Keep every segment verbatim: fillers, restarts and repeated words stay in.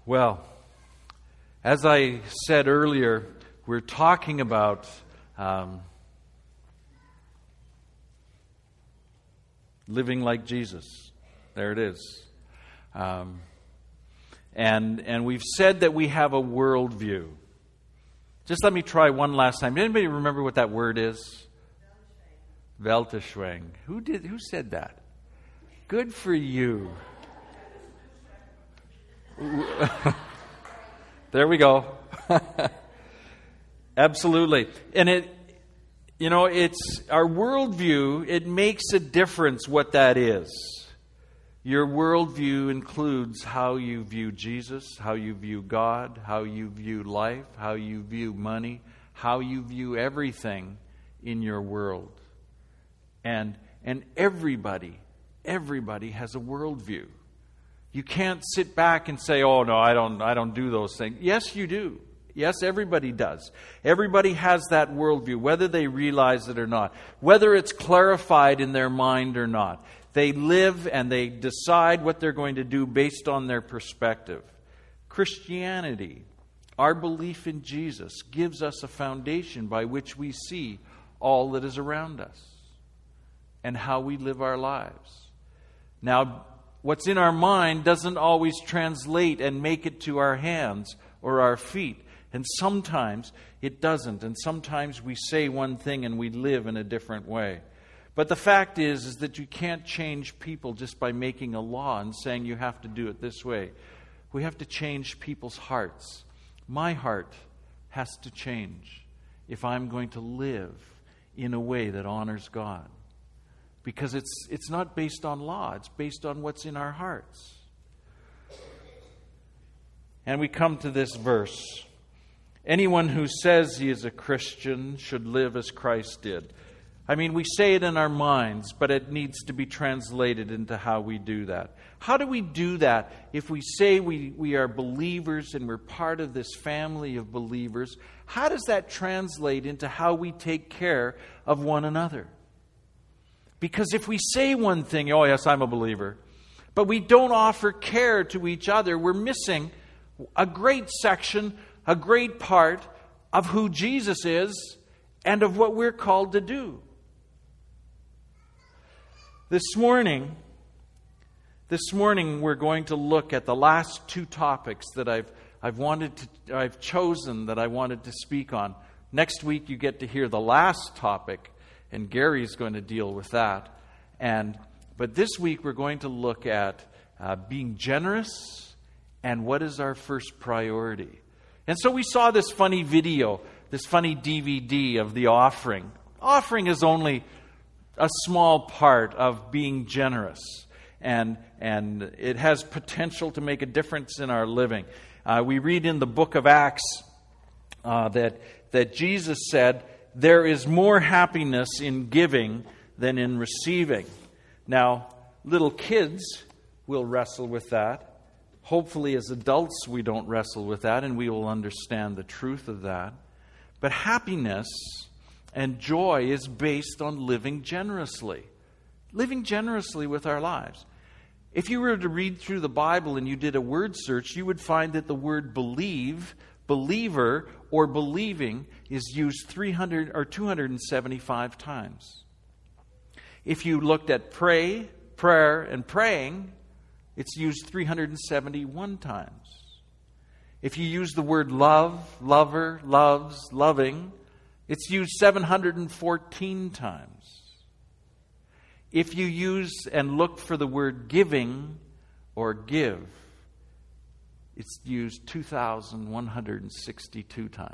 Well, as I said earlier, we're talking about um, living like Jesus. There it is. Um, and and we've said that we have a worldview. Just let me try one last time. Anybody remember what that word is? Weltanschauung. Who did? Who said that? Good for you. There we go. Absolutely. And it, you know, it's our worldview, it makes a difference what that is. Your worldview includes how you view Jesus, how you view God, how you view life, how you view money, how you view everything in your world. And and everybody, everybody has a worldview. You can't sit back and say, "Oh no, I don't I don't do those things." Yes, you do. Yes, everybody does. Everybody has that worldview, whether they realize it or not, whether it's clarified in their mind or not. They live and they decide what they're going to do based on their perspective. Christianity, our belief in Jesus, gives us a foundation by which we see all that is around us and how we live our lives. Now, what's in our mind doesn't always translate and make it to our hands or our feet. And sometimes it doesn't. And sometimes we say one thing and we live in a different way. But the fact is, is that you can't change people just by making a law and saying you have to do it this way. We have to change people's hearts. My heart has to change if I'm going to live in a way that honors God. Because it's it's not based on law, it's based on what's in our hearts. And we come to this verse. Anyone who says he is a Christian should live as Christ did. I mean, we say it in our minds, but it needs to be translated into how we do that. How do we do that if we say we, we are believers and we're part of this family of believers? How does that translate into how we take care of one another? Because if we say one thing, "Oh yes, I'm a believer," but we don't offer care to each other, we're missing a great section, a great part of who Jesus is and of what we're called to do. This morning, this morning we're going to look at the last two topics that I've I've wanted to I've chosen that I wanted to speak on. Next week you get to hear the last topic, and Gary's going to deal with that. And but this week we're going to look at uh, being generous and what is our first priority. And so we saw this funny video, this funny D V D of the offering. Offering is only a small part of being generous, and and it has potential to make a difference in our living. Uh, we read in the book of Acts uh, that that Jesus said, "There is more happiness in giving than in receiving." Now, little kids will wrestle with that. Hopefully, as adults, we don't wrestle with that, and we will understand the truth of that. But happiness and joy is based on living generously. Living generously with our lives. If you were to read through the Bible and you did a word search, you would find that the word believe, believer, or believing is used three hundred or two hundred seventy-five times. If you looked at pray, prayer, and praying, it's used three hundred seventy-one times. If you use the word love, lover, loves, loving, it's used seven hundred fourteen times. If you use and look for the word giving or give, it's used two thousand one hundred sixty-two times.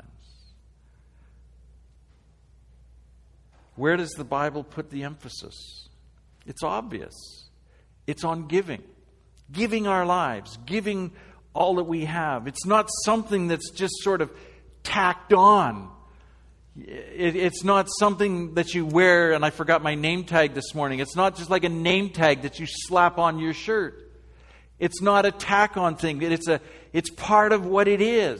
Where does the Bible put the emphasis? It's obvious. It's on giving. Giving our lives. Giving all that we have. It's not something that's just sort of tacked on. It, it's not something that you wear, and I forgot my name tag this morning. It's not just like a name tag that you slap on your shirt. It's not a tack-on thing. It's a, it's part of what it is.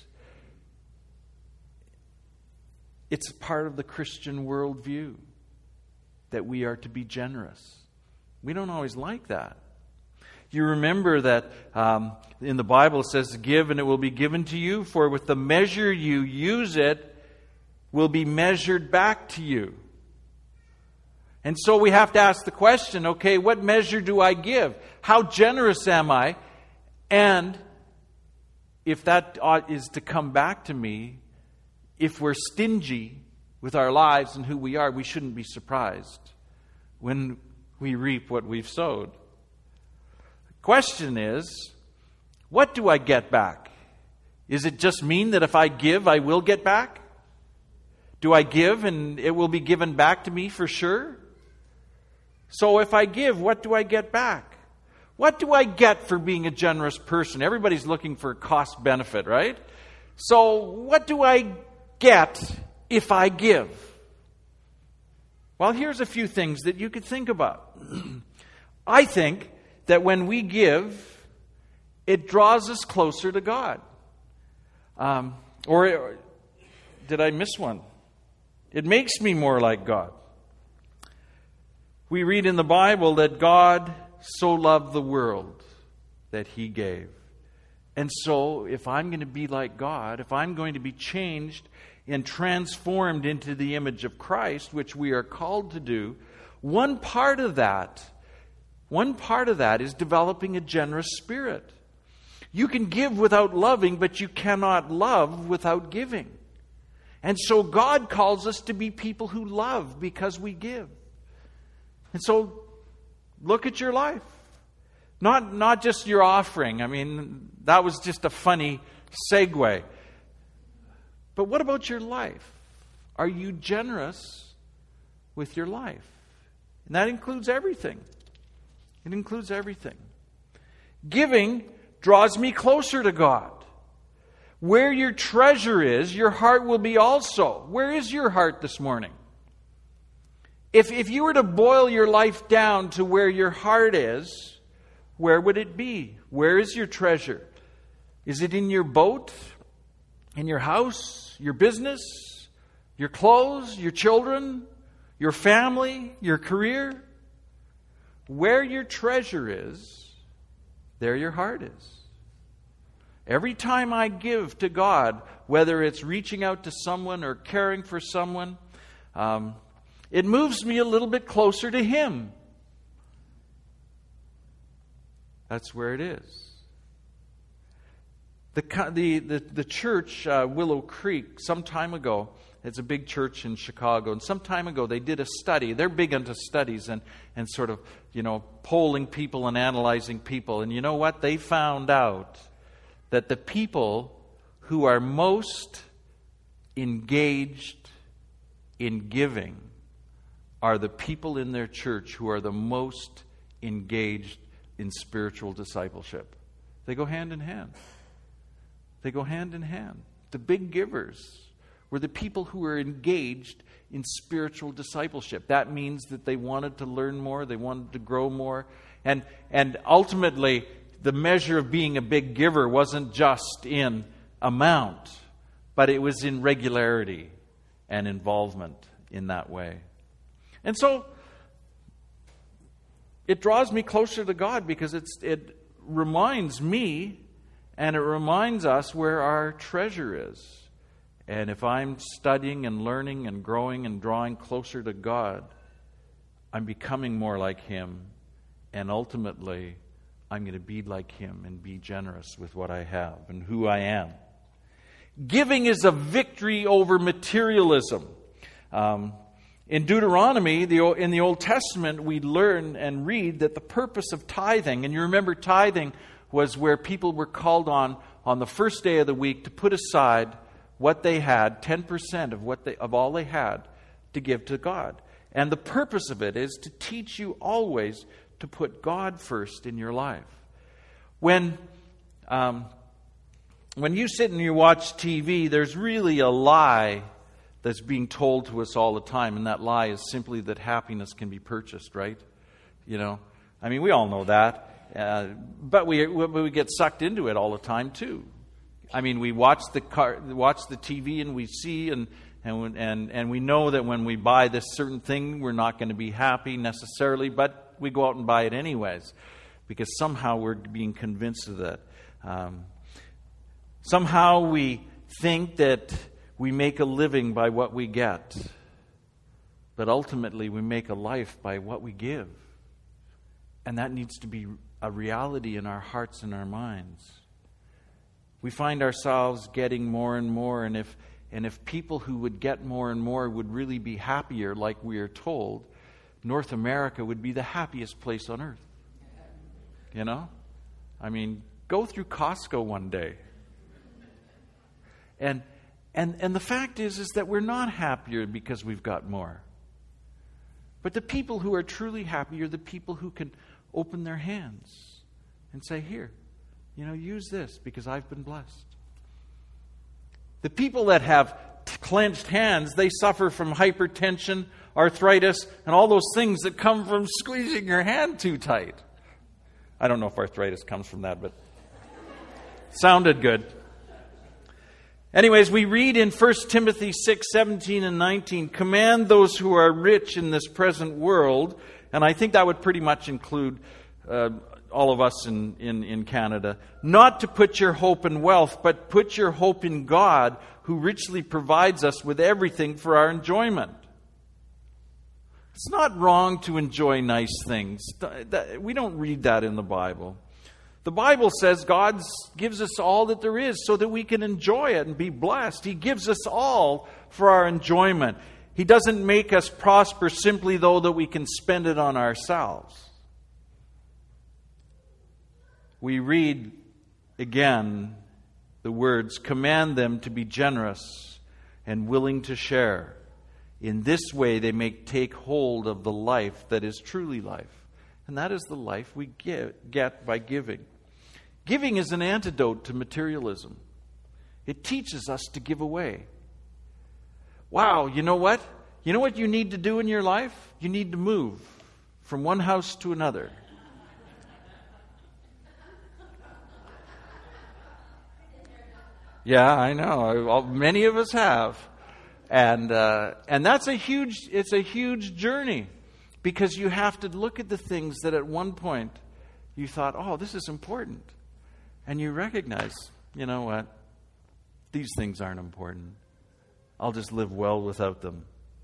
It's part of the Christian worldview that we are to be generous. We don't always like that. You remember that um, in the Bible it says, give and it will be given to you, for with the measure you use it will be measured back to you. And so we have to ask the question, okay, what measure do I give? How generous am I? And if that ought is to come back to me, if we're stingy with our lives and who we are, we shouldn't be surprised when we reap what we've sowed. The question is, what do I get back? Is it just mean that if I give, I will get back? Do I give and it will be given back to me for sure? So if I give, what do I get back? What do I get for being a generous person? Everybody's looking for cost benefit, right? So what do I get if I give? Well, here's a few things that you could think about. I think that when we give, it draws us closer to God. Um, or, or did I miss one? It makes me more like God. We read in the Bible that God so loved the world that He gave. And so, if I'm going to be like God, if I'm going to be changed and transformed into the image of Christ, which we are called to do, one part of that, one part of that is developing a generous spirit. You can give without loving, but you cannot love without giving. And so God calls us to be people who love because we give. And so, look at your life. Not, not just your offering. I mean, that was just a funny segue. But what about your life? Are you generous with your life? And that includes everything. It includes everything. Giving draws me closer to God. Where your treasure is, your heart will be also. Where is your heart this morning? If, if you were to boil your life down to where your heart is, where would it be? Where is your treasure? Is it in your boat? In your house? Your business? Your clothes? Your children? Your family? Your career? Where your treasure is, there your heart is. Every time I give to God, whether it's reaching out to someone or caring for someone, um, it moves me a little bit closer to Him. That's where it is. The the the, the church, uh, Willow Creek, some time ago, it's a big church in Chicago, and some time ago they did a study. They're big into studies and, and sort of, you know, polling people and analyzing people. And you know what? They found out that the people who are most engaged in giving are the people in their church who are the most engaged in spiritual discipleship. They go hand in hand. They go hand in hand. The big givers were the people who were engaged in spiritual discipleship. That means that they wanted to learn more, they wanted to grow more. And, and ultimately, the measure of being a big giver wasn't just in amount, but it was in regularity and involvement in that way. And so, it draws me closer to God because it's, it reminds me and it reminds us where our treasure is. And if I'm studying and learning and growing and drawing closer to God, I'm becoming more like Him. And ultimately, I'm going to be like Him and be generous with what I have and who I am. Giving is a victory over materialism. Um, in Deuteronomy, the, in the Old Testament, we learn and read that the purpose of tithing, and you remember tithing was where people were called on on the first day of the week to put aside what they had, ten percent of what they, of all they had, to give to God. And the purpose of it is to teach you always to put God first in your life. When um, when you sit and you watch T V, there's really a lie that's being told to us all the time, and that lie is simply that happiness can be purchased, right? You know, I mean, we all know that, uh, but we we get sucked into it all the time too. I mean, we watch the car, watch the T V, and we see and and and and we know that when we buy this certain thing, we're not going to be happy necessarily, but we go out and buy it anyways. because somehow we're being convinced of that. Um, somehow we think that we make a living by what we get, but ultimately we make a life by what we give. And that needs to be a reality in our hearts and our minds. We find ourselves getting more and more, and if and if people who would get more and more would really be happier, like we are told, North America would be the happiest place on earth. You know? I mean, go through Costco one day. And and and the fact is is that we're not happier because we've got more. But the people who are truly happy are the people who can open their hands and say, here, you know, use this because I've been blessed. The people that have clenched hands, they suffer from hypertension, arthritis, and all those things that come from squeezing your hand too tight. I don't know if arthritis comes from that, but sounded good. Anyways, we read in First Timothy six, seventeen and nineteen, command those who are rich in this present world, and I think that would pretty much include uh, all of us in, in, in Canada, not to put your hope in wealth, but put your hope in God, who richly provides us with everything for our enjoyment. It's not wrong to enjoy nice things. We don't read that in the Bible. The Bible says God gives us all that there is so that we can enjoy it and be blessed. He gives us all for our enjoyment. He doesn't make us prosper simply though that we can spend it on ourselves. We read again the words, command them to be generous and willing to share. In this way they may take hold of the life that is truly life. And that is the life we get, get by giving. Giving is an antidote to materialism. It teaches us to give away. Wow, you know what? You know what you need to do in your life? You need to move from one house to another. Yeah, I know. Many of us have. And uh, and that's a huge, it's a huge journey. Because you have to look at the things that at one point you thought, oh, this is important. And you recognize, you know what? These things aren't important. I'll just live well without them.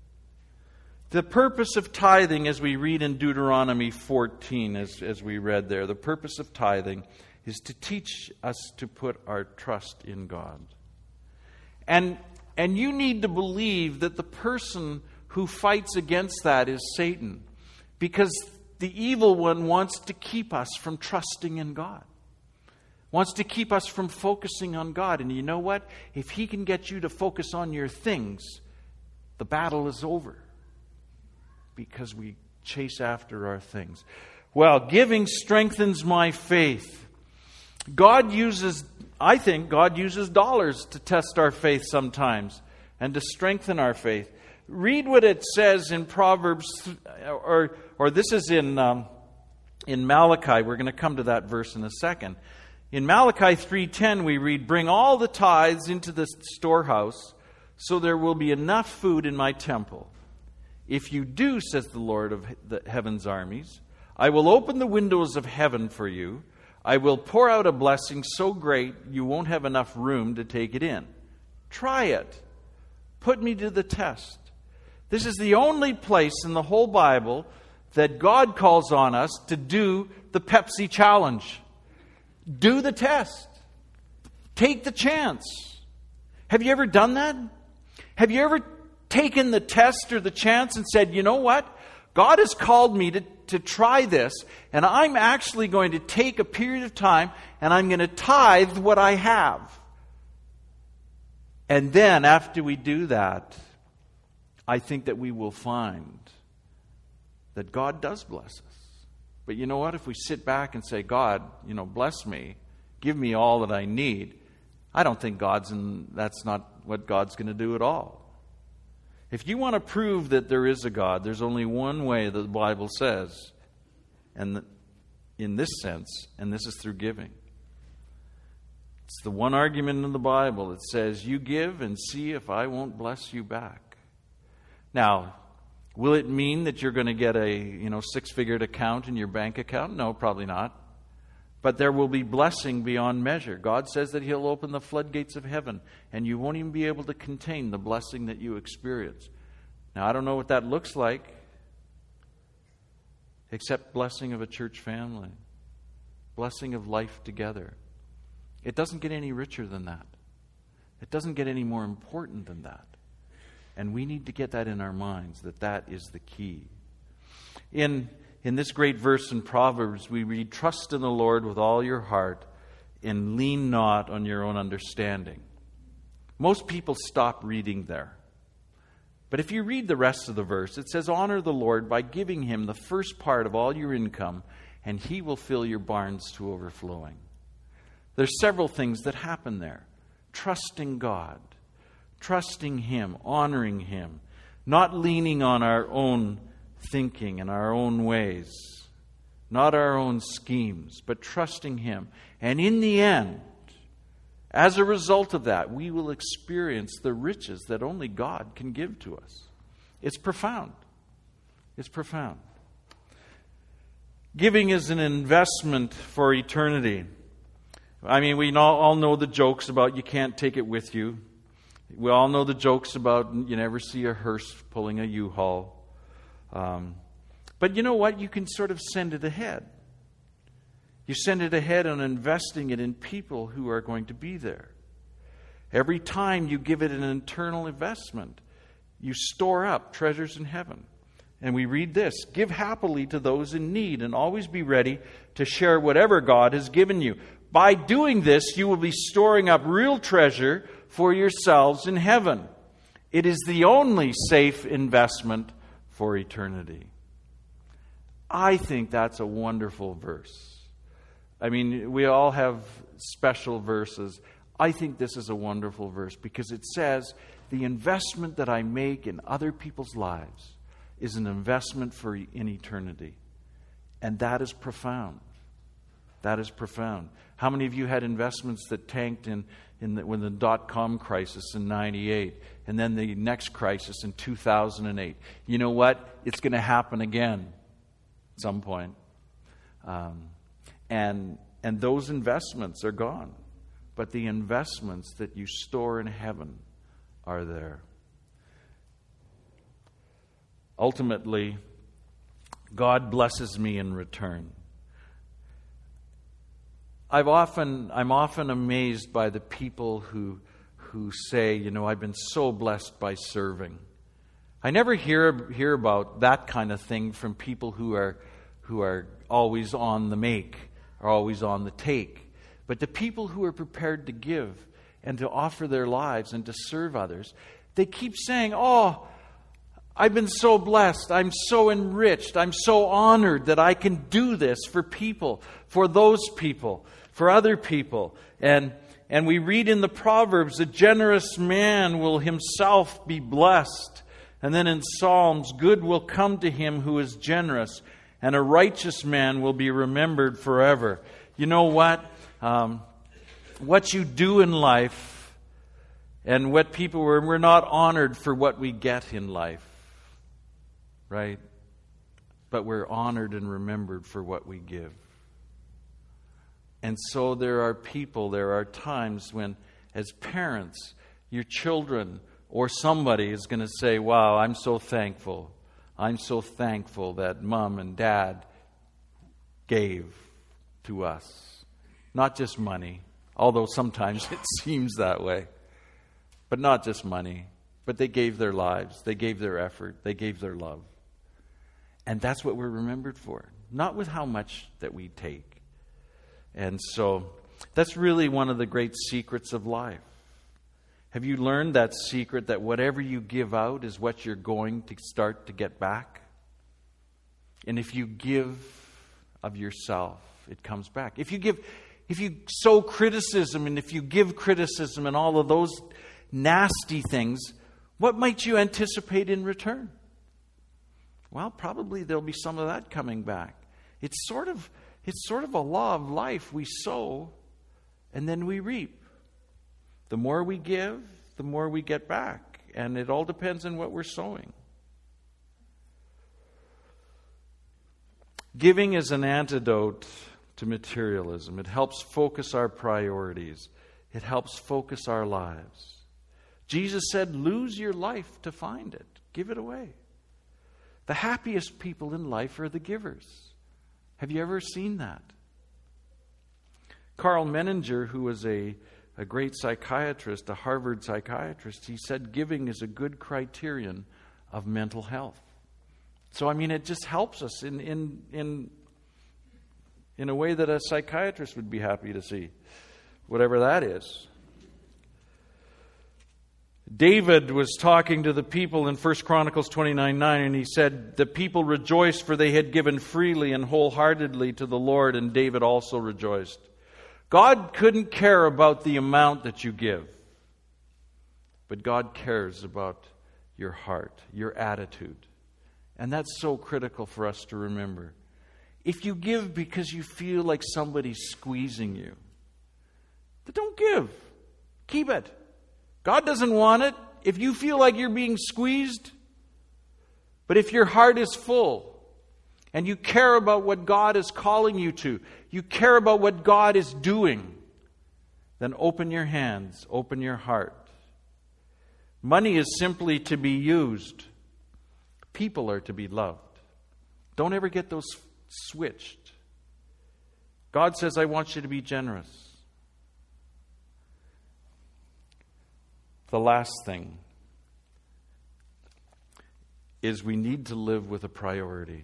The purpose of tithing, as we read in Deuteronomy fourteen, as, as we read there, the purpose of tithing is to teach us to put our trust in God. And, and you need to believe that the person who fights against that is Satan. Because the evil one wants to keep us from trusting in God. Wants to keep us from focusing on God. And you know what? If he can get you to focus on your things, the battle is over. Because we chase after our things. Well, giving strengthens my faith. God uses, I think God uses dollars to test our faith sometimes and to strengthen our faith. Read what it says in Proverbs, or or this is in um, in Malachi. We're going to come to that verse in a second. In Malachi three ten, we read, "Bring all the tithes into the storehouse, so there will be enough food in my temple. If you do, says the Lord of the heaven's armies, I will open the windows of heaven for you. I will pour out a blessing so great you won't have enough room to take it in. Try it. Put me to the test." This is the only place in the whole Bible that God calls on us to do the Pepsi challenge. Do the test. Take the chance. Have you ever done that? Have you ever taken the test or the chance and said, you know what? God has called me to, to try this, and I'm actually going to take a period of time and I'm going to tithe what I have. And then after we do that, I think that we will find that God does bless us. But you know what? If we sit back and say, God, you know, bless me, give me all that I need, I don't think God's in, that's not what God's going to do at all. If you want to prove that there is a God, there's only one way that the Bible says, and in this sense, and this is through giving. It's the one argument in the Bible that says, you give and see if I won't bless you back. Now, will it mean that you're going to get a, you know, six-figured account in your bank account? No, probably not. but there will be blessing beyond measure. God says that He'll open the floodgates of heaven, and you won't even be able to contain the blessing that you experience. Now, I don't know what that looks like, except blessing of a church family, blessing of life together. It doesn't get any richer than that. It doesn't get any more important than that. And we need to get that in our minds, that that is the key. In, in this great verse in Proverbs, we read, "Trust in the Lord with all your heart and lean not on your own understanding." Most people stop reading there. But if you read the rest of the verse, it says, "Honor the Lord by giving Him the first part of all your income, and He will fill your barns to overflowing." There's several things that happen there. Trusting God, trusting Him, honoring Him, not leaning on our own thinking and our own ways, not our own schemes, but trusting Him. And in the end, as a result of that, we will experience the riches that only God can give to us. It's profound. It's profound. Giving is an investment for eternity. I mean, we all know the jokes about you can't take it with you. We all know the jokes about you never see a hearse pulling a U-Haul. Um, but you know what? You can sort of send it ahead. You send it ahead on investing it in people who are going to be there. Every time you give it an internal investment, you store up treasures in heaven. And we read this: "Give happily to those in need, and always be ready to share whatever God has given you. By doing this, you will be storing up real treasure for yourselves in heaven. It is the only safe investment for eternity." I think that's a wonderful verse. I mean, we all have special verses. I think this is a wonderful verse because it says the investment that I make in other people's lives is an investment for in eternity. And that is profound. That is profound. How many of you had investments that tanked in, in the, when the dot-com crisis in ninety-eight, and then the next crisis in two thousand eight? You know what? It's going to happen again at some point. Um, and and those investments are gone. But the investments that you store in heaven are there. Ultimately, God blesses me in return. I've often, I'm often amazed by the people who, who say, you know, I've been so blessed by serving. I never hear hear about that kind of thing from people who are who are always on the make, or always on the take. But the people who are prepared to give and to offer their lives and to serve others, they keep saying, "Oh, I've been so blessed. I'm so enriched. I'm so honored that I can do this for people, for those people, for other people." And and we read in the Proverbs, "A generous man will himself be blessed." And then in Psalms, "Good will come to him who is generous, and a righteous man will be remembered forever." You know what? Um, what you do in life and what people were, we're not honored for what we get in life. Right? But we're honored and remembered for what we give. And so there are people, there are times when, as parents, your children or somebody is going to say, "Wow, I'm so thankful. I'm so thankful that Mom and Dad gave to us." Not just money, although sometimes it seems that way. But not just money. But they gave their lives. They gave their effort. They gave their love. And that's what we're remembered for. Not with how much that we take. And so that's really one of the great secrets of life. Have you learned that secret that whatever you give out is what you're going to start to get back? And if you give of yourself, it comes back. If you give, if you sow criticism and if you give criticism and all of those nasty things, what might you anticipate in return? Well, probably there'll be some of that coming back. It's sort of, it's sort of a law of life. We sow and then we reap. The more we give, the more we get back. And it all depends on what we're sowing. Giving is an antidote to materialism. It helps focus our priorities. It helps focus our lives. Jesus said, lose your life to find it. Give it away. The happiest people in life are the givers. Have you ever seen that? Carl Menninger, who was a, a great psychiatrist, a Harvard psychiatrist, he said giving is a good criterion of mental health. So, I mean, it just helps us in in in in a way that a psychiatrist would be happy to see, whatever that is. David was talking to the people in First Chronicles twenty-nine nine, and he said, the people rejoiced, for they had given freely and wholeheartedly to the Lord, and David also rejoiced. God couldn't care about the amount that you give, but God cares about your heart, your attitude. And that's so critical for us to remember. If you give because you feel like somebody's squeezing you, then don't give. Keep it. God doesn't want it if you feel like you're being squeezed. But if your heart is full and you care about what God is calling you to, you care about what God is doing, then open your hands, open your heart. Money is simply to be used. People are to be loved. Don't ever get those switched. God says, I want you to be generous. The last thing is we need to live with a priority.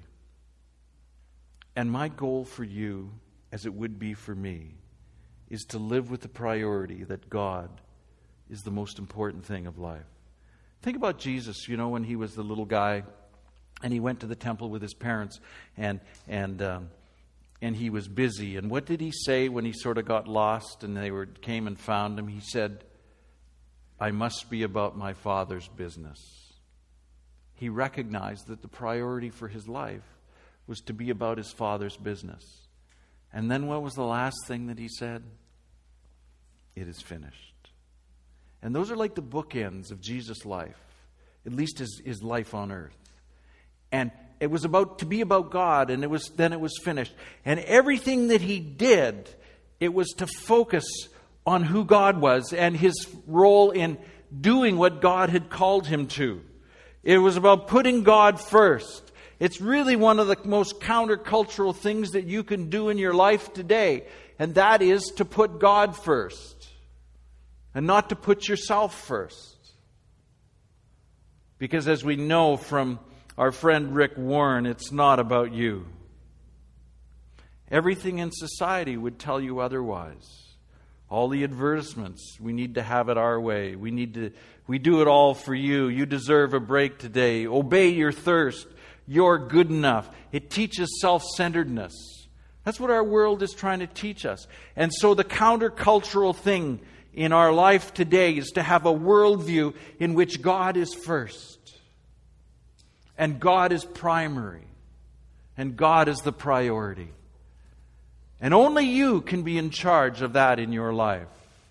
And my goal for you, as it would be for me, is to live with the priority that God is the most important thing of life. Think about Jesus, you know, when he was the little guy and he went to the temple with his parents and and um, and he was busy. And what did he say when he sort of got lost and they were came and found him? He said, I must be about my Father's business. He recognized that the priority for his life was to be about his Father's business. And then what was the last thing that he said? It is finished. And those are like the bookends of Jesus' life, at least his, his life on earth. And it was about to be about God, and it was then it was finished. And everything that he did, it was to focus on who God was and his role in doing what God had called him to. It was about putting God first. It's really one of the most countercultural things that you can do in your life today, and that is to put God first and not to put yourself first. Because as we know from our friend Rick Warren, it's not about you. Everything in society would tell you otherwise. All the advertisements, we need to have it our way. We need to, we do it all for you. You deserve a break today. Obey your thirst. You're good enough. It teaches self-centeredness. That's what our world is trying to teach us. And so the countercultural thing in our life today is to have a worldview in which God is first. And God is primary. And God is the priority. And only you can be in charge of that in your life.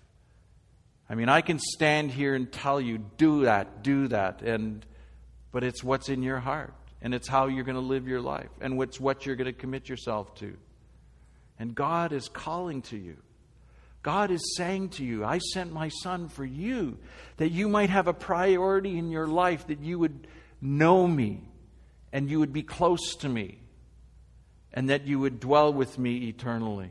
I mean, I can stand here and tell you, do that, do that. And but it's what's in your heart. And it's how you're going to live your life. And it's what you're going to commit yourself to. And God is calling to you. God is saying to you, I sent my Son for you, that you might have a priority in your life, that you would know me, and you would be close to me, and that you would dwell with me eternally.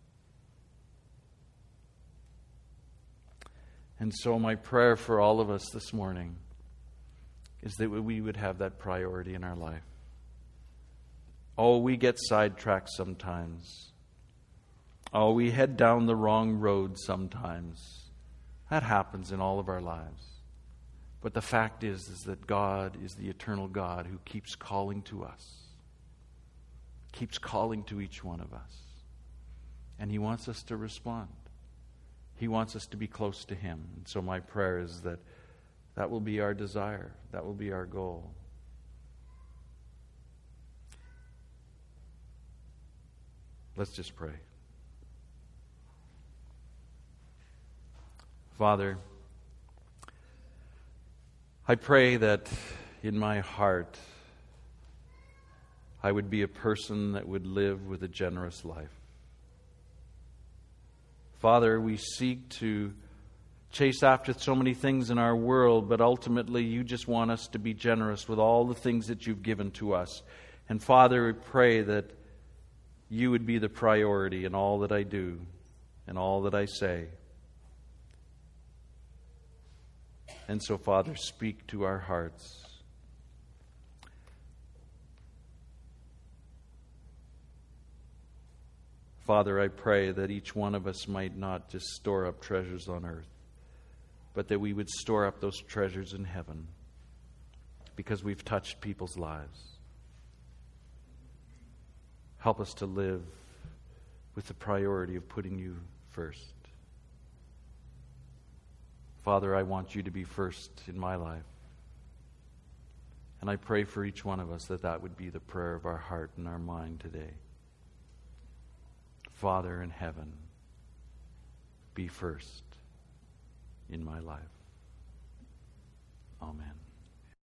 And so my prayer for all of us this morning is that we would have that priority in our life. Oh, we get sidetracked sometimes. Oh, we head down the wrong road sometimes. That happens in all of our lives. But the fact is, is that God is the eternal God who keeps calling to us. Keeps calling to each one of us. And He wants us to respond. He wants us to be close to Him. And so my prayer is that that will be our desire. That will be our goal. Let's just pray. Father, I pray that in my heart I would be a person that would live with a generous life. Father, we seek to chase after so many things in our world, but ultimately you just want us to be generous with all the things that you've given to us. And Father, we pray that you would be the priority in all that I do and all that I say. And so, Father, speak to our hearts. Father, I pray that each one of us might not just store up treasures on earth, but that we would store up those treasures in heaven because we've touched people's lives. Help us to live with the priority of putting you first. Father, I want you to be first in my life. And I pray for each one of us that that would be the prayer of our heart and our mind today. Father in heaven, be first in my life.